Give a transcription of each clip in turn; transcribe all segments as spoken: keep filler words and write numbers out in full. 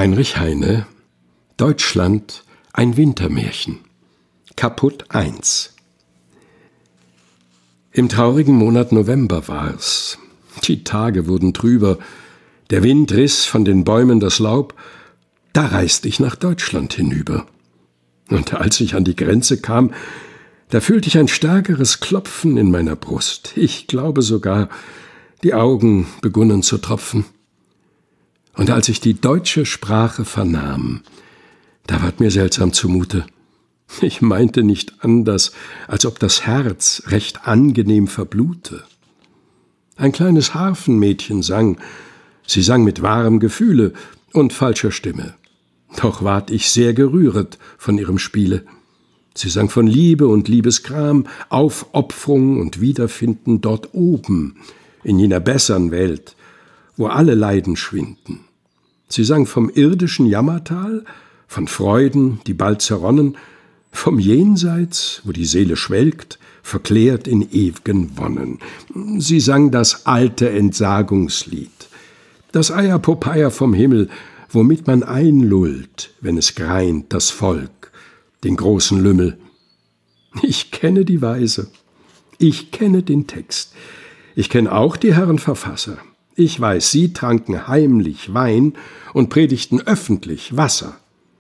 Heinrich Heine, Deutschland, ein Wintermärchen. Kaputt eins. Im traurigen Monat November war's. Die Tage wurden trüber, der Wind riss von den Bäumen das Laub, da reist ich nach Deutschland hinüber. Und als ich an die Grenze kam, da fühlte ich ein stärkeres Klopfen in meiner Brust. Ich glaube sogar, die Augen begunnen zu tropfen. Und als ich die deutsche Sprache vernahm, da ward mir seltsam zumute. Ich meinte nicht anders, als ob das Herz recht angenehm verblute. Ein kleines Harfenmädchen sang, sie sang mit wahrem Gefühle und falscher Stimme. Doch ward ich sehr gerühret von ihrem Spiele. Sie sang von Liebe und Liebesgram, Aufopferung und Wiederfinden dort oben, in jener bessern Welt, wo alle Leiden schwinden. Sie sang vom irdischen Jammertal, von Freuden, die bald zerronnen, vom Jenseits, wo die Seele schwelgt, verklärt in ew'gen Wonnen. Sie sang das alte Entsagungslied, das Eierpopeia vom Himmel, womit man einlullt, wenn es greint, das Volk, den großen Lümmel. Ich kenne die Weise, ich kenne den Text, ich kenne auch die Herren Verfasser. Ich weiß, sie tranken heimlich Wein und predigten öffentlich Wasser.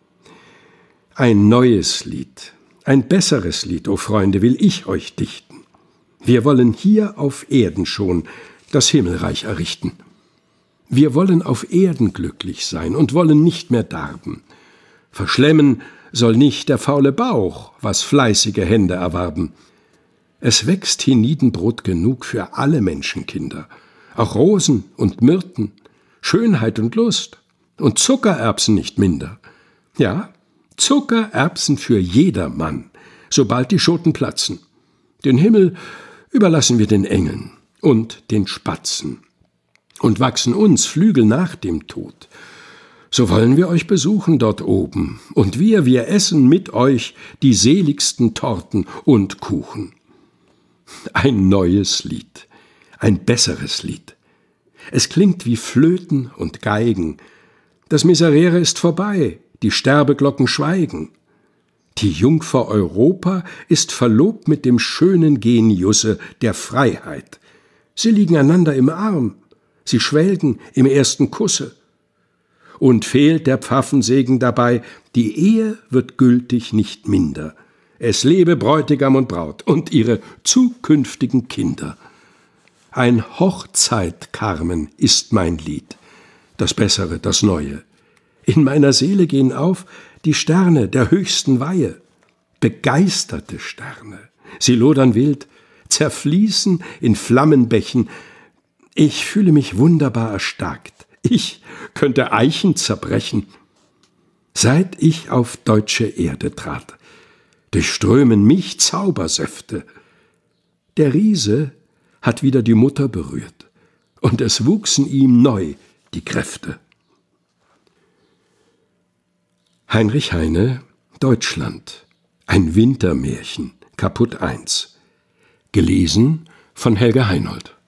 Ein neues Lied, ein besseres Lied, o Freunde, will ich euch dichten. Wir wollen hier auf Erden schon das Himmelreich errichten. Wir wollen auf Erden glücklich sein und wollen nicht mehr darben. Verschlemmen soll nicht der faule Bauch, was fleißige Hände erwarben. Es wächst hienieden Brot genug für alle Menschenkinder, auch Rosen und Myrten, Schönheit und Lust und Zuckererbsen nicht minder. Ja, Zuckererbsen für jedermann, sobald die Schoten platzen. Den Himmel überlassen wir den Engeln und den Spatzen. Und wachsen uns Flügel nach dem Tod, so wollen wir euch besuchen dort oben, und wir, wir essen mit euch die seligsten Torten und Kuchen. Ein neues Lied, ein besseres Lied. Es klingt wie Flöten und Geigen. Das Miserere ist vorbei, die Sterbeglocken schweigen. Die Jungfer Europa ist verlobt mit dem schönen Geniusse der Freiheit. Sie liegen einander im Arm, sie schwelgen im ersten Kusse. Und fehlt der Pfaffensegen dabei, die Ehe wird gültig nicht minder. Es lebe Bräutigam und Braut und ihre zukünftigen Kinder. Ein Hochzeit-Carmen ist mein Lied, das Bessere, das Neue. In meiner Seele gehen auf die Sterne der höchsten Weihe, begeisterte Sterne. Sie lodern wild, zerfließen in Flammenbächen. Ich fühle mich wunderbar erstarkt. Ich könnte Eichen zerbrechen. Seit ich auf deutsche Erde trat, durchströmen mich Zaubersäfte. Der Riese hat wieder die Mutter berührt, und es wuchsen ihm neu die Kräfte. Heinrich Heine, Deutschland, ein Wintermärchen, Kaputt eins. Gelesen von Helga Heinold.